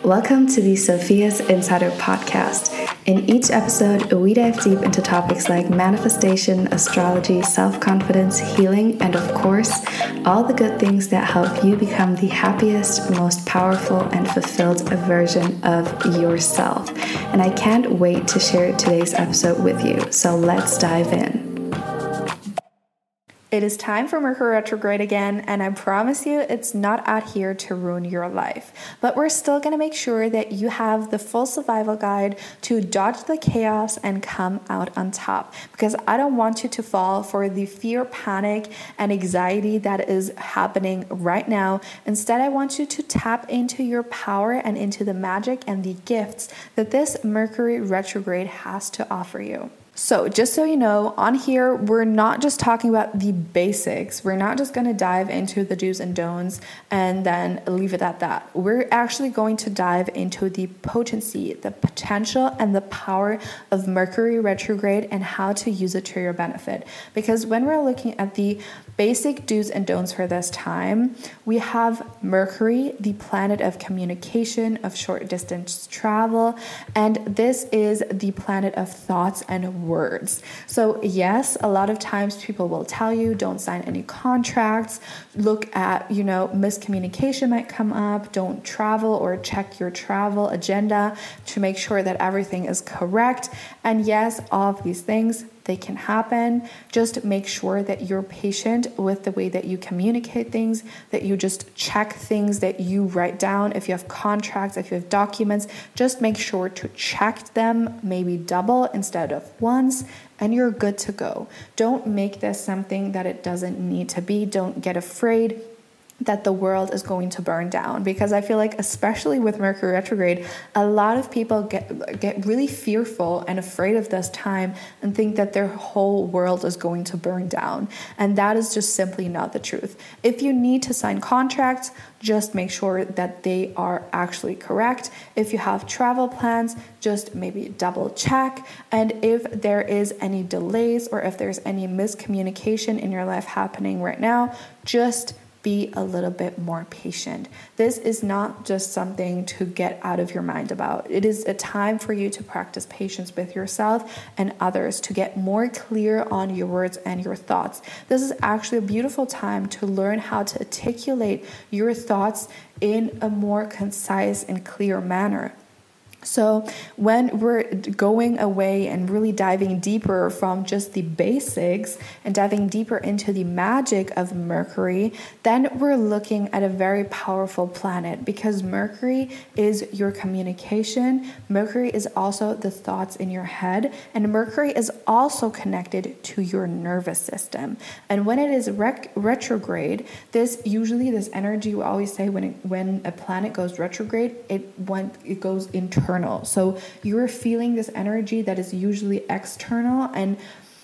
Welcome to the Sophia's Insider Podcast. In each episode, we dive deep into topics like manifestation, astrology, self-confidence, healing, and of course, all the good things that help you become the happiest, most powerful, and fulfilled version of yourself. And I can't wait to share today's episode with you, so let's dive in. It is time for Mercury retrograde again, and I promise you it's not out here to ruin your life. But we're still going to make sure that you have the full survival guide to dodge the chaos and come out on top. Because I don't want you to fall for the fear, panic, and anxiety that is happening right now. Instead, I want you to tap into your power and into the magic and the gifts that this Mercury retrograde has to offer you. So just so you know, on here, we're not just talking about the basics. We're not just going to dive into the do's and don'ts and then leave it at that. We're actually going to dive into the potency, the potential, and the power of Mercury retrograde and how to use it to your benefit. Because when we're looking at the basic do's and don'ts for this time, we have Mercury, the planet of communication, of short distance travel, and this is the planet of thoughts and words. So yes, a lot of times people will tell you don't sign any contracts, look at, miscommunication might come up, don't travel or check your travel agenda to make sure that everything is correct. And yes, all of these things, they can happen. Just make sure that you're patient with the way that you communicate things, that you just check things that you write down. If you have contracts, if you have documents, just make sure to check them, maybe double instead of once, and you're good to go. Don't make this something that it doesn't need to be. Don't get afraid that the world is going to burn down, because I feel like, especially with Mercury retrograde, a lot of people get really fearful and afraid of this time and think that their whole world is going to burn down. And that is just simply not the truth. If you need to sign contracts, just make sure that they are actually correct. If you have travel plans, just maybe double check. And if there is any delays or if there's any miscommunication in your life happening right now, just be a little bit more patient. This is not just something to get out of your mind about. It is a time for you to practice patience with yourself and others, to get more clear on your words and your thoughts. This is actually a beautiful time to learn how to articulate your thoughts in a more concise and clear manner. So when we're going away and really diving deeper from just the basics and diving deeper into the magic of Mercury, then we're looking at a very powerful planet, because Mercury is your communication. Mercury is also the thoughts in your head, and Mercury is also connected to your nervous system. And when it is retrograde, this energy, we always say when a planet goes retrograde, it goes internal. So you're feeling this energy that is usually external and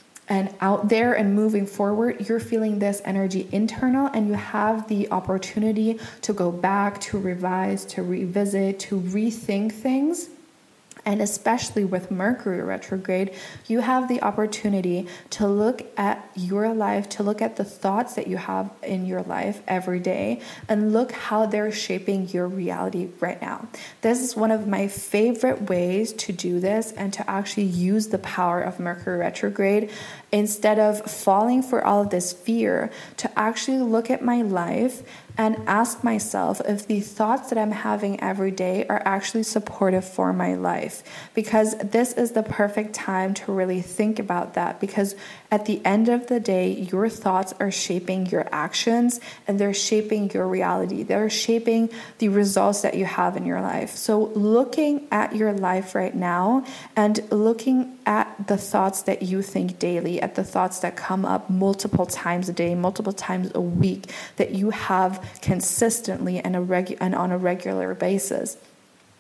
out there and moving forward. You're feeling this energy internal, and you have the opportunity to go back, to revise, to revisit, to rethink things. And especially with Mercury retrograde, you have the opportunity to look at your life, to look at the thoughts that you have in your life every day, and look how they're shaping your reality right now. This is one of my favorite ways to do this and to actually use the power of Mercury retrograde, instead of falling for all of this fear, to actually look at my life and ask myself if the thoughts that I'm having every day are actually supportive for my life. Because this is the perfect time to really think about that, because at the end of the day, your thoughts are shaping your actions and they're shaping your reality. They're shaping the results that you have in your life. So looking at your life right now and looking at the thoughts that you think daily, at the thoughts that come up multiple times a day, multiple times a week, that you have consistently and on a regular basis.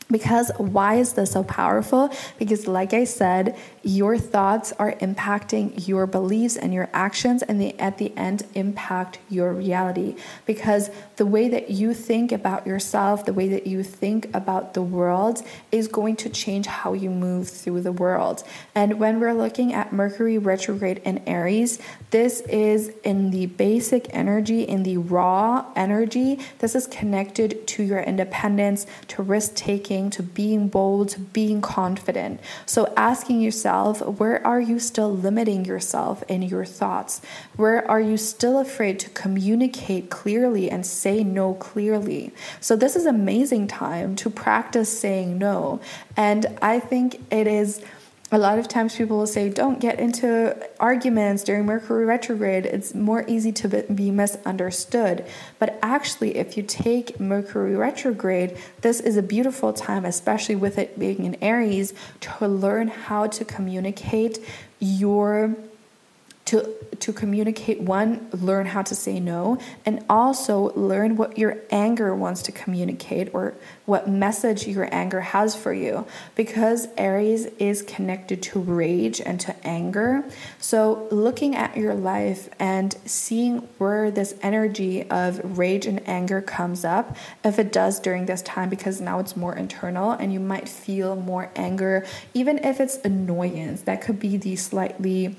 Because why is this so powerful? Because like I said, your thoughts are impacting your beliefs and your actions, and they at the end impact your reality. Because the way that you think about yourself, the way that you think about the world is going to change how you move through the world. And when we're looking at Mercury retrograde in Aries, this is in the basic energy, in the raw energy. This is connected to your independence, to risk taking, to being bold, to being confident. So asking yourself, where are you still limiting yourself in your thoughts? Where are you still afraid to communicate clearly and say no clearly? So this is an amazing time to practice saying no. And I think it is, a lot of times people will say, don't get into arguments during Mercury retrograde. It's more easy to be misunderstood. But actually, if you take Mercury retrograde, this is a beautiful time, especially with it being in Aries, to learn how to communicate to communicate, one, learn how to say no, and also learn what your anger wants to communicate or what message your anger has for you. Because Aries is connected to rage and to anger. So looking at your life and seeing where this energy of rage and anger comes up, if it does during this time, because now it's more internal and you might feel more anger, even if it's annoyance, that could be the slightly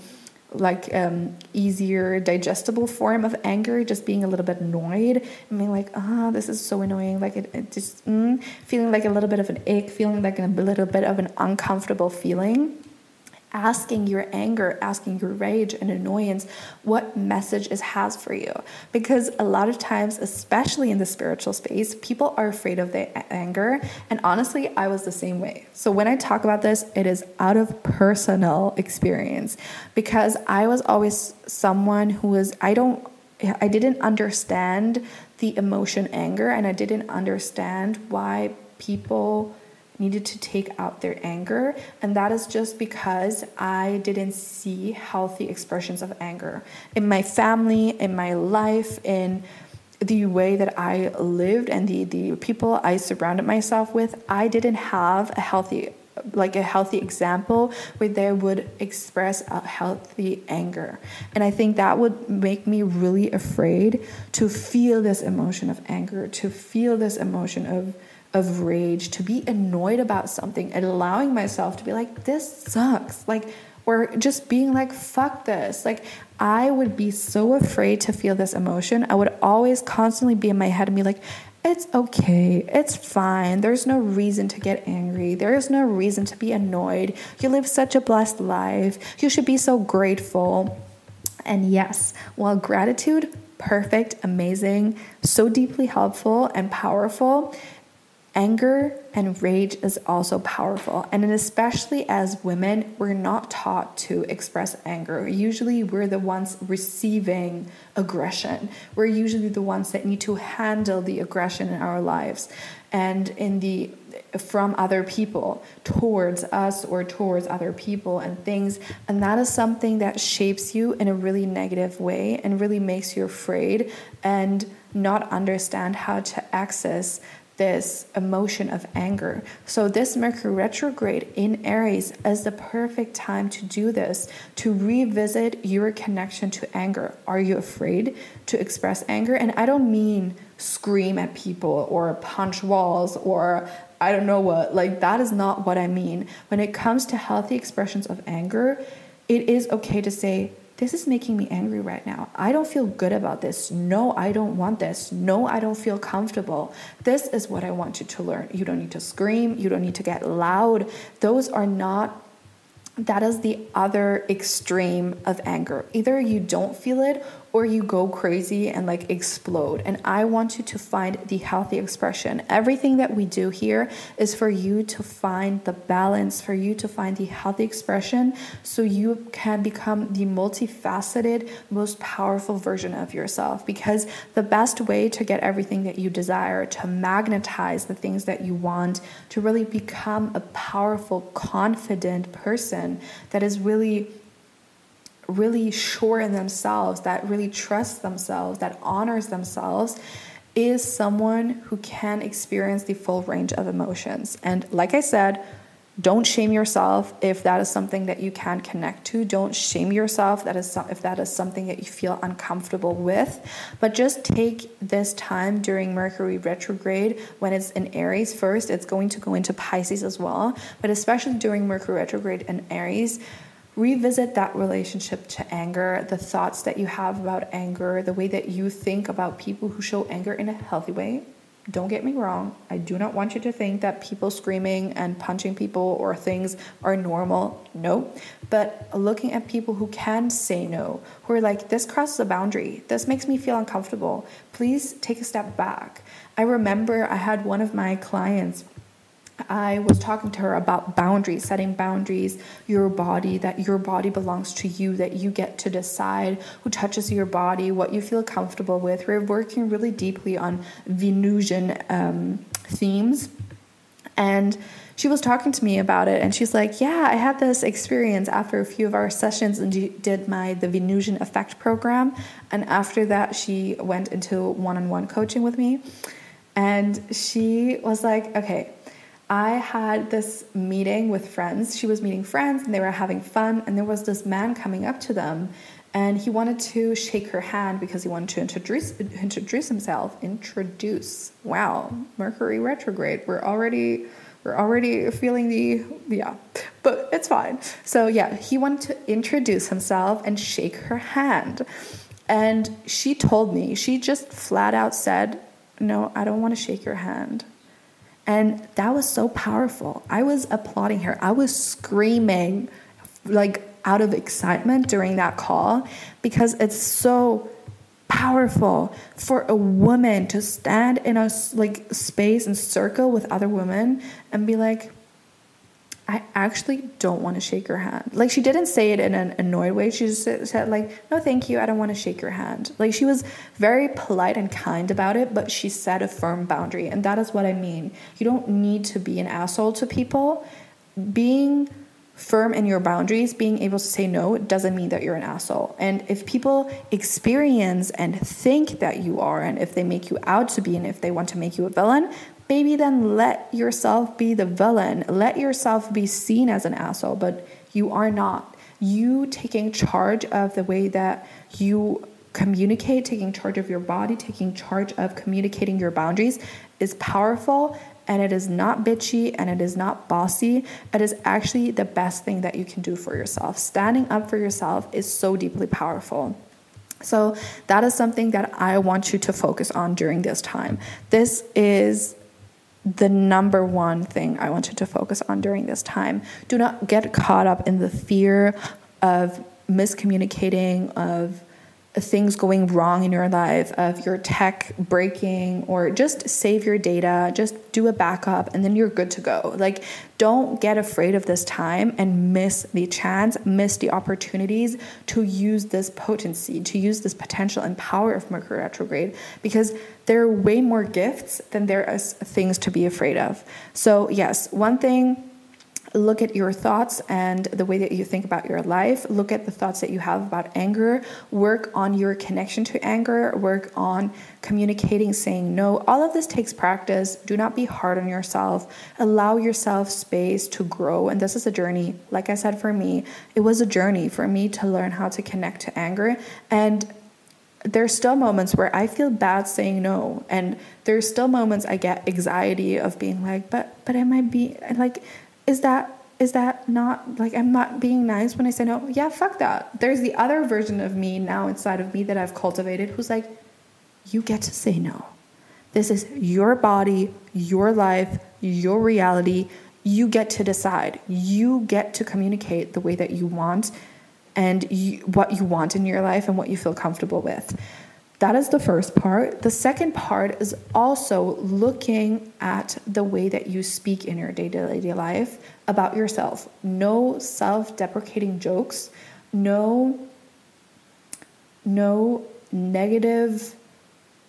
easier digestible form of anger, just being a little bit annoyed and being like, this is so annoying, like it just feeling like a little bit of an ache, feeling like a little bit of an uncomfortable feeling. Asking your anger, asking your rage and annoyance what message it has for you. Because a lot of times, especially in the spiritual space, people are afraid of their anger. And honestly, I was the same way. So when I talk about this, it is out of personal experience, because I was always someone who was, I didn't understand the emotion anger, and I didn't understand why people needed to take out their anger. And that is just because I didn't see healthy expressions of anger in my family, in my life, in the way that I lived, and the people I surrounded myself with. I didn't have a healthy example where they would express a healthy anger. And I think that would make me really afraid to feel this emotion of anger, to feel this emotion of rage, to be annoyed about something and allowing myself to be like, this sucks, or just being like, fuck this. I would be so afraid to feel this emotion. I would always constantly be in my head and be like, it's okay, it's fine, there's no reason to get angry, there is no reason to be annoyed, you live such a blessed life, you should be so grateful. And yes, while gratitude, perfect, amazing, so deeply helpful and powerful, anger and rage is also powerful. And especially as women, we're not taught to express anger. Usually we're the ones receiving aggression. We're usually the ones that need to handle the aggression in our lives and from other people towards us or towards other people and things. And that is something that shapes you in a really negative way and really makes you afraid and not understand how to access this emotion of anger. So this Mercury retrograde in Aries is the perfect time to do this, to revisit your connection to anger. Are you afraid to express anger? And I don't mean scream at people or punch walls or I don't know what, that is not what I mean. When it comes to healthy expressions of anger, it is okay to say, this is making me angry right now. I don't feel good about this. No, I don't want this. No, I don't feel comfortable. This is what I want you to learn. You don't need to scream. You don't need to get loud. That is the other extreme of anger. Either you don't feel it or you go crazy and explode. And I want you to find the healthy expression. Everything that we do here is for you to find the balance, for you to find the healthy expression so you can become the multifaceted, most powerful version of yourself. Because the best way to get everything that you desire, to magnetize the things that you want, to really become a powerful, confident person that is really sure in themselves, that really trusts themselves, that honors themselves, is someone who can experience the full range of emotions. And like I said, don't shame yourself if that is something that you can connect to. Don't shame yourself if that is something that you feel uncomfortable with. But just take this time during Mercury retrograde when it's in Aries first. It's going to go into Pisces as well. But especially during Mercury retrograde in Aries, revisit that relationship to anger, the thoughts that you have about anger, the way that you think about people who show anger in a healthy way. Don't get me wrong. I do not want you to think that people screaming and punching people or things are normal. No. But looking at people who can say no, who are like, this crosses a boundary. This makes me feel uncomfortable. Please take a step back. I remember I had one of my clients, I was talking to her about boundaries, setting boundaries, your body, that your body belongs to you, that you get to decide who touches your body, what you feel comfortable with. We're working really deeply on Venusian themes. And she was talking to me about it, and she's like, yeah, I had this experience after a few of our sessions and did the Venusian Effect program. And after that, she went into one-on-one coaching with me. And she was like, okay, I had this meeting with friends. She was meeting friends and they were having fun. And there was this man coming up to them and he wanted to shake her hand because he wanted to introduce himself. Wow. Mercury retrograde. We're already feeling but it's fine. So yeah, he wanted to introduce himself and shake her hand. And she told me, she just flat out said, no, I don't want to shake your hand. And that was so powerful. I was applauding her. I was screaming like out of excitement during that call because it's so powerful for a woman to stand in a space and circle with other women and be like, I actually don't want to shake your hand. Like, she didn't say it in an annoyed way. She just said like, no, thank you. I don't want to shake your hand. Like, she was very polite and kind about it, but she set a firm boundary. And that is what I mean. You don't need to be an asshole to people. Being firm in your boundaries, being able to say no, doesn't mean that you're an asshole. And if people experience and think that you are, and if they make you out to be, and if they want to make you a villain, maybe then let yourself be the villain. Let yourself be seen as an asshole, but you are not. You taking charge of the way that you communicate, taking charge of your body, taking charge of communicating your boundaries is powerful, and it is not bitchy, and it is not bossy. It is actually the best thing that you can do for yourself. Standing up for yourself is so deeply powerful. So that is something that I want you to focus on during this time. This is the number one thing I want you to focus on during this time. Do not get caught up in the fear of miscommunicating, of things going wrong in your life, of your tech breaking, or just save your data, just do a backup, and then you're good to go. Like, don't get afraid of this time and miss the chance, miss the opportunities to use this potency, to use this potential and power of Mercury retrograde, because there are way more gifts than there is things to be afraid of. So yes, one thing, look at your thoughts and the way that you think about your life. Look at the thoughts that you have about anger. Work on your connection to anger. Work on communicating, saying no. All of this takes practice. Do not be hard on yourself. Allow yourself space to grow. And this is a journey. Like I said, for me, it was a journey for me to learn how to connect to anger. And there's still moments where I feel bad saying no. And there's still moments I get anxiety of being like, but am I being like, is that not like I'm not being nice when I say no? Yeah, fuck that. There's the other version of me now inside of me that I've cultivated who's like, you get to say no. This is your body, your life, your reality. You get to decide. You get to communicate the way that you want and what you want in your life and what you feel comfortable with. That is the first part. The second part is also looking at the way that you speak in your day-to-day life about yourself. No self-deprecating jokes. No negative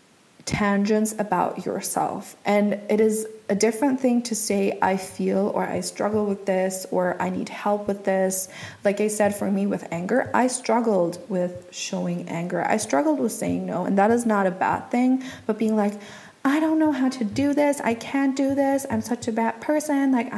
tangents about yourself. And it is a different thing to say, I feel, or I struggle with this, or I need help with this. Like I said, for me with anger, I struggled with showing anger. I struggled with saying no. And that is not a bad thing, but being like, I don't know how to do this. I can't do this. I'm such a bad person. Like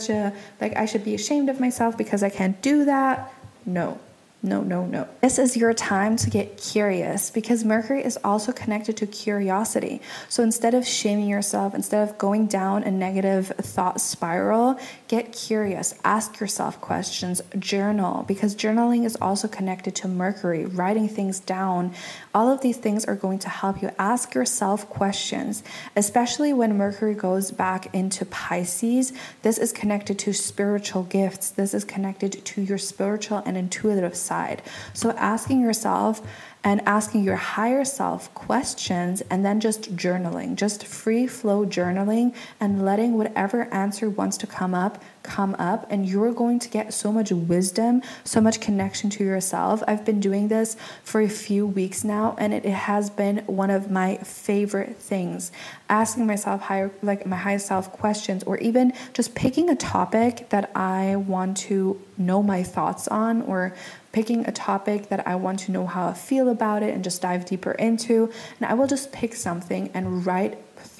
I should be ashamed of myself because I can't do that. No. This is your time to get curious, because Mercury is also connected to curiosity. So instead of shaming yourself, instead of going down a negative thought spiral, get curious, ask yourself questions, journal, because journaling is also connected to Mercury, writing things down. All of these things are going to help you ask yourself questions, especially when Mercury goes back into Pisces. This is connected to spiritual gifts. This is connected to your spiritual and intuitive side. So asking yourself and asking your higher self questions, and then just journaling, just free flow journaling, and letting whatever answer wants to come up, and you're going to get so much wisdom, so much connection to yourself. I've been doing this for a few weeks now, and it has been one of my favorite things. Asking myself my higher self questions, or even just picking a topic that I want to know my thoughts on, or picking a topic that I want to know how I feel about it and just dive deeper into. And I will just pick something and write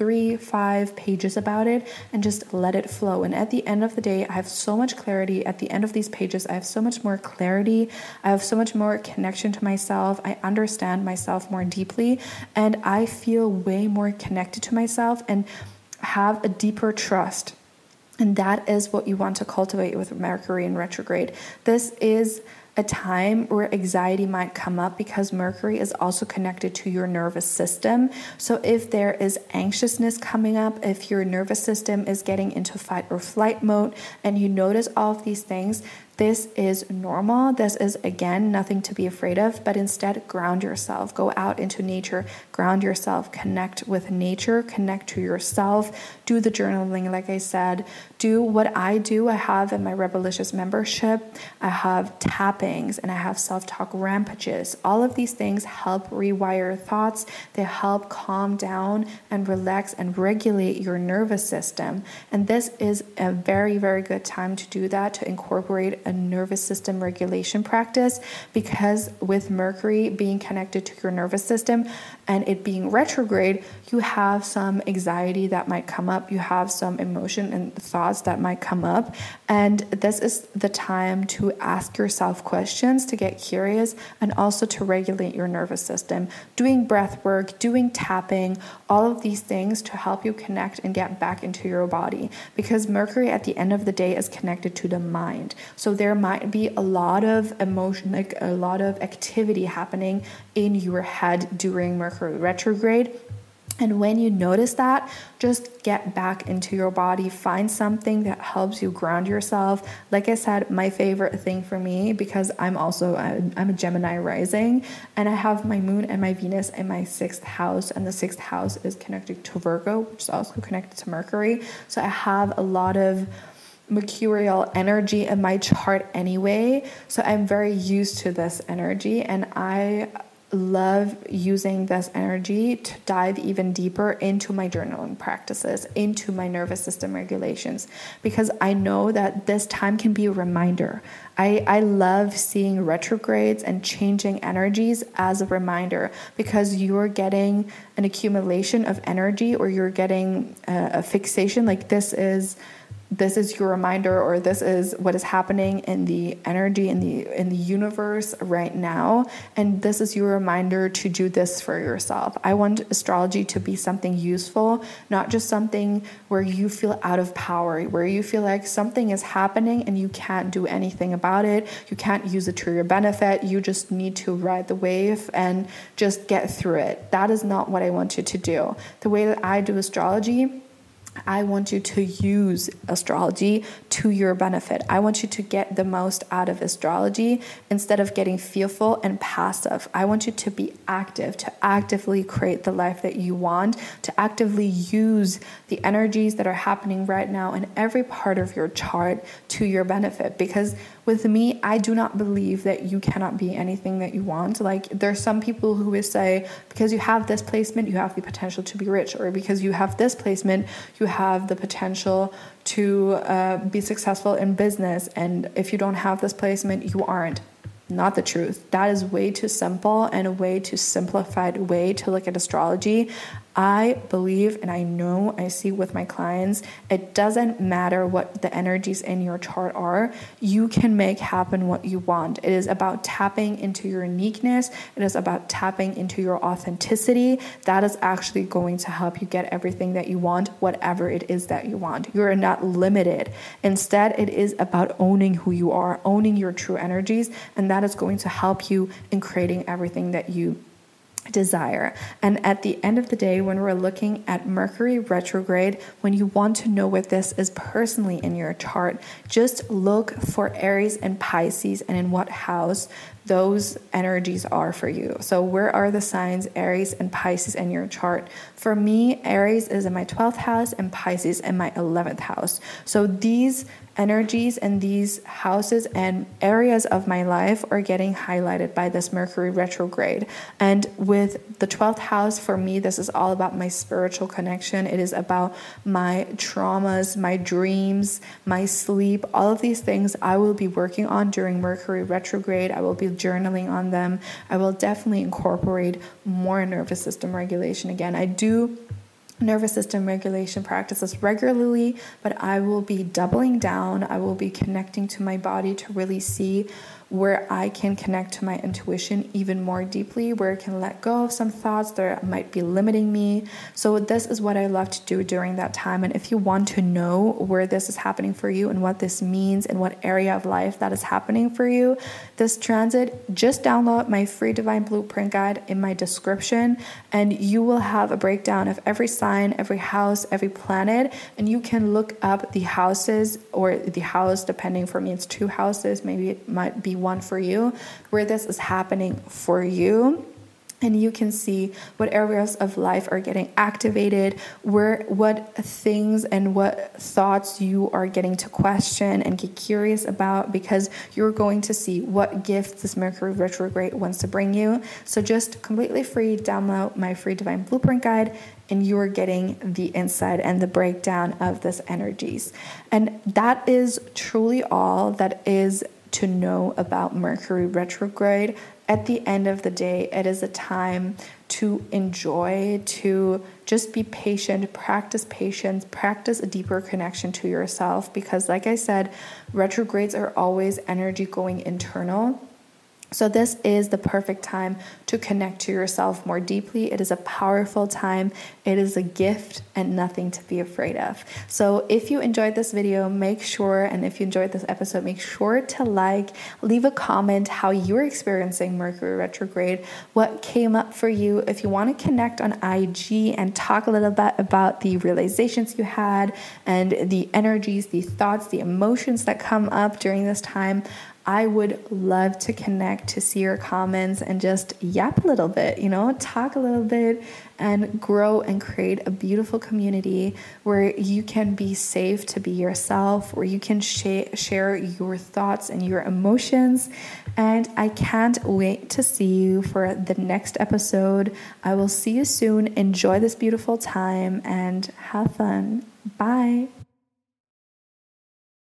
3-5 pages about it and just let it flow. And at the end of the day, I have so much clarity. At the end of these pages, I have so much more clarity. I have so much more connection to myself. I understand myself more deeply, and I feel way more connected to myself and have a deeper trust. And that is what you want to cultivate with Mercury in retrograde. This is a time where anxiety might come up, because Mercury is also connected to your nervous system. So if there is anxiousness coming up, if your nervous system is getting into fight or flight mode, and you notice all of these things, this is normal. This is, again, nothing to be afraid of, but instead ground yourself. Go out into nature, ground yourself, connect with nature, connect to yourself, do the journaling, like I said, do what I do. I have in my Rebelicious membership, I have tappings and I have self-talk rampages. All of these things help rewire thoughts. They help calm down and relax and regulate your nervous system. And this is a very, very good time to do that, to incorporate a nervous system regulation practice, because with Mercury being connected to your nervous system and it being retrograde, you have some anxiety that might come up, you have some emotion and thoughts that might come up, and this is the time to ask yourself questions, to get curious, and also to regulate your nervous system. Doing breath work, doing tapping, all of these things to help you connect and get back into your body, because Mercury at the end of the day is connected to the mind. So there might be a lot of emotion, like a lot of activity happening in your head during Mercury retrograde. And when you notice that, just get back into your body. Find something that helps you ground yourself. Like I said, my favorite thing for me, because I'm a Gemini rising, and I have my moon and my Venus in my 6th house, and the 6th house is connected to Virgo, which is also connected to Mercury. So I have a lot of mercurial energy in my chart anyway. So I'm very used to this energy, and I love using this energy to dive even deeper into my journaling practices, into my nervous system regulations, because I know that this time can be a reminder. I love seeing retrogrades and changing energies as a reminder, because you're getting an accumulation of energy, or you're getting a fixation, like this is your reminder, or this is what is happening in the energy in the universe right now, and this is your reminder to do this for yourself. I want astrology to be something useful, not just something where you feel out of power, where you feel like something is happening and you can't do anything about it, you can't use it to your benefit, you just need to ride the wave and just get through it. That is not what I want you to do. The way that I do astrology I want you to use astrology to your benefit. I want you to get the most out of astrology instead of getting fearful and passive. I want you to be active, to actively create the life that you want, to actively use the energies that are happening right now in every part of your chart to your benefit. Because with me, I do not believe that you cannot be anything that you want. Like, there's some people who will say, because you have this placement, you have the potential to be rich, or because you have this placement, you have the potential to be successful in business. And if you don't have this placement, you aren't. Not the truth. That is way too simple and a way too simplified way to look at astrology. I believe, and I know, I see with my clients, it doesn't matter what the energies in your chart are. You can make happen what you want. It is about tapping into your uniqueness. It is about tapping into your authenticity. That is actually going to help you get everything that you want, whatever it is that you want. You're not limited. Instead, it is about owning who you are, owning your true energies, and that is going to help you in creating everything that you desire. And at the end of the day, when we're looking at Mercury retrograde, when you want to know what this is personally in your chart, just look for Aries and Pisces and in what house those energies are for you. So where are the signs Aries and Pisces in your chart? For me, Aries is in my 12th house and Pisces in my 11th house. So these energies and these houses and areas of my life are getting highlighted by this Mercury retrograde. And with the 12th house, for me, this is all about my spiritual connection. It is about my traumas, my dreams, my sleep, all of these things I will be working on during Mercury retrograde. I will be journaling on them. I will definitely incorporate more nervous system regulation. Again, I do nervous system regulation practices regularly, but I will be doubling down. I will be connecting to my body to really see where I can connect to my intuition even more deeply, where I can let go of some thoughts that might be limiting me. So this is what I love to do during that time. And if you want to know where this is happening for you and what this means and what area of life that is happening for you, this transit, just download my free Divine Blueprint Guide in my description, and you will have a breakdown of every sign, every house, every planet, and you can look up the houses, or the house, depending, for me it's 2 houses, maybe it might be one for you, where this is happening for you. And you can see what areas of life are getting activated, what things and what thoughts you are getting to question and get curious about, because you're going to see what gifts this Mercury retrograde wants to bring you. So just completely free, download my free Divine Blueprint Guide, and you are getting the insight and the breakdown of this energies. And that is truly all that is to know about Mercury retrograde. At the end of the day, it is a time to enjoy, to just be patient, practice patience, practice a deeper connection to yourself, because like I said, retrogrades are always energy going internal. So this is the perfect time to connect to yourself more deeply. It is a powerful time. It is a gift and nothing to be afraid of. So if you enjoyed this video, make sure, and if you enjoyed this episode, make sure to leave a comment how you're experiencing Mercury retrograde, what came up for you. If you want to connect on IG and talk a little bit about the realizations you had and the energies, the thoughts, the emotions that come up during this time, I would love to connect, to see your comments and just yap a little bit, talk a little bit and grow and create a beautiful community where you can be safe to be yourself, where you can share your thoughts and your emotions. And I can't wait to see you for the next episode. I will see you soon. Enjoy this beautiful time and have fun. Bye.